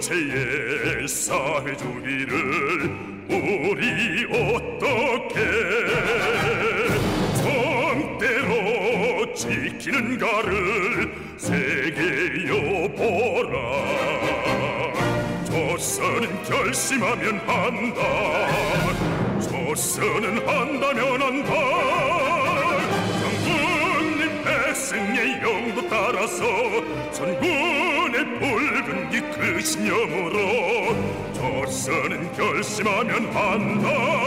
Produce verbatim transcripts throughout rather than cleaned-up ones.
조체의 사회주의를 우리 어떻게 정대로 지키는가를 세계여보라. 조선은 결심하면 한다. 조선은 한다면 한다. 장군님 백승의 영도 따라서 선군의 붉은 기 그 신념으로 조선은 결심하면 한다.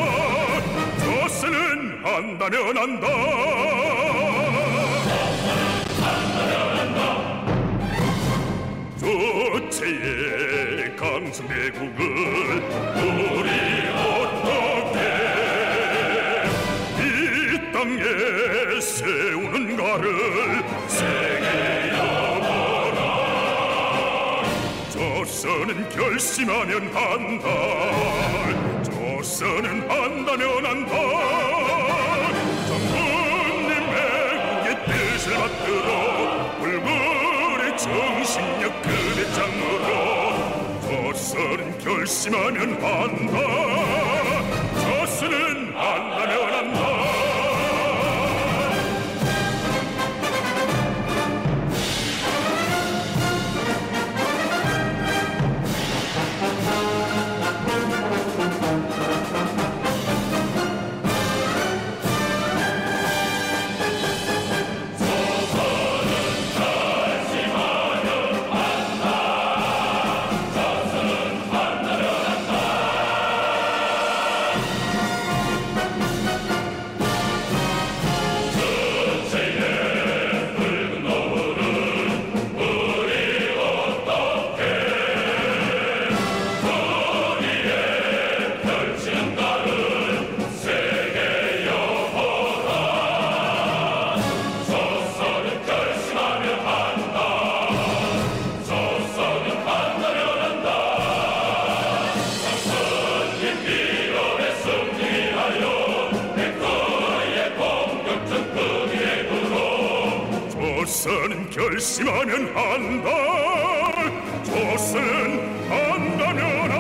조선은 한다면 한다. 조체의 강성대국을 우리 어떻게 이 땅에 세우는가를 세계여보라. 조선은 결심하면 한다. 조선은 한다면 한다. 장군님 애국의 뜻을 받들어 불굴의 정신력 그 배짱으로 조선은 결심하면 한다. 조선은 한다면 한다. 조선은 결심하면 한다. 조선은 한다면